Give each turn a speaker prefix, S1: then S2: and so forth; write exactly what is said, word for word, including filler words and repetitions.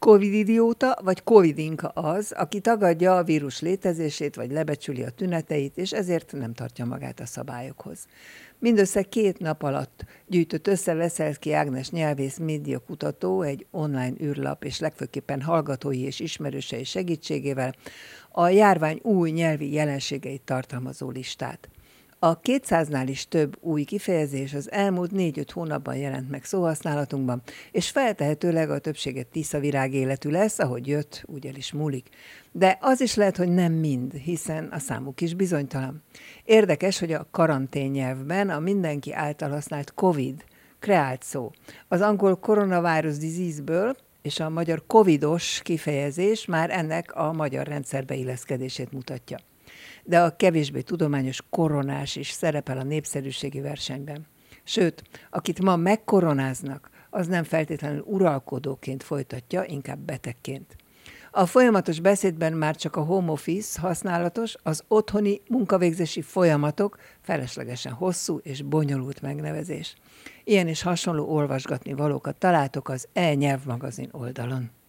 S1: Covid-idióta vagy Covid-inka az, aki tagadja a vírus létezését, vagy lebecsüli a tüneteit, és ezért nem tartja magát a szabályokhoz. Mindössze két nap alatt gyűjtött össze Veszelszky Ágnes nyelvész médiakutató egy online űrlap és legfőképpen hallgatói és ismerősei segítségével a járvány új nyelvi jelenségeit tartalmazó listát. A kétszáznál is több új kifejezés az elmúlt négy-öt hónapban jelent meg szóhasználatunkban, és feltehetőleg a többséget tiszavirág életű lesz, ahogy jött, úgy el is múlik. De az is lehet, hogy nem mind, hiszen a számuk is bizonytalan. Érdekes, hogy a karantén nyelvben a mindenki által használt Covid kreált szó. Az angol coronavirus disease-ből és a magyar covidos kifejezés már ennek a magyar rendszerbe illeszkedését mutatja. De a kevésbé tudományos koronás is szerepel a népszerűségi versenyben. Sőt, akit ma megkoronáznak, az nem feltétlenül uralkodóként folytatja, inkább betegként. A folyamatos beszédben már csak a home office használatos, az otthoni munkavégzési folyamatok feleslegesen hosszú és bonyolult megnevezés. Ilyen és hasonló olvasgatni valókat találtok az e-nyelvmagazin oldalon.